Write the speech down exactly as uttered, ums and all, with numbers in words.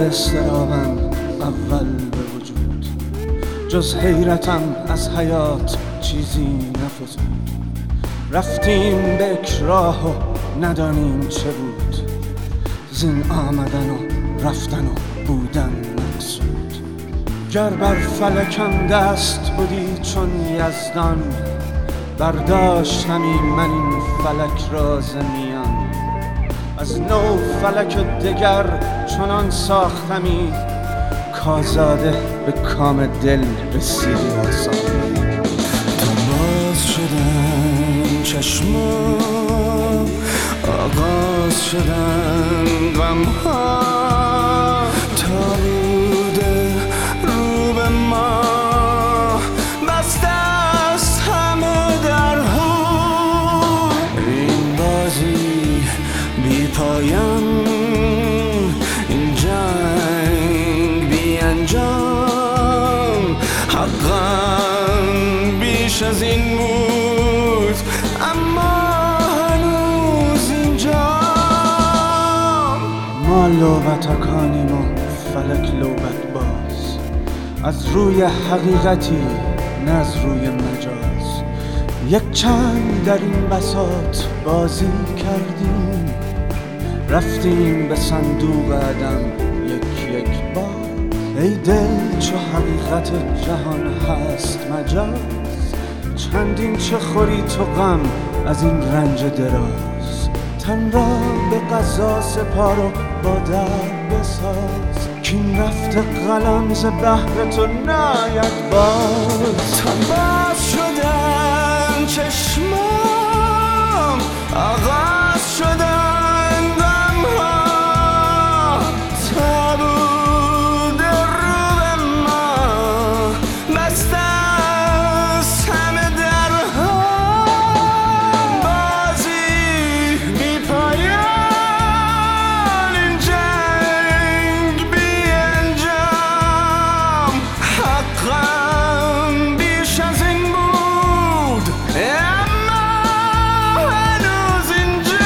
استرابم اول به وجود، جز حیرتم از حیات چیزی نفزود. رفتیم به اکراه و ندانیم چه بود، زین آمدن و رفتن و بودن مقصود. گر بر فلکم دست بودی چون یزدان، برداشتمی من این فلک را ز میان. از نو فلک دگر چنان ساختمی، کازاده به کام دل رسیدی آسان. تا باز شدن چشما، آغاز شدن غمها، تا بوده رو به ما بسته است همه درها. این بازی بی پایان، این جنگ بی انجام، حقا بیش از این بود اما هنوز اینجا. ما لوبتکانیم و فلک لوبت باز، از روی حقیقتی نه از روی مجاز. یک چند در این بساط بازی کردیم، رفتیم به صندوق عدم یک یک بار. ای دل چو حقیقت جهان هست مجاز، چندین چه خوری تو غم از این رنج دراز. تن را به قضا سپار و با درد بساز، کین رفت قلم ز بحر تو ناید باز. تا باز شدن چشمام، آغاز شدن غمها، تا بوده رو به ما بسته است همه درها. بازی بی پایان، این جنگ بی انجام، حقا بیش از این بود اما هنوز اینجا.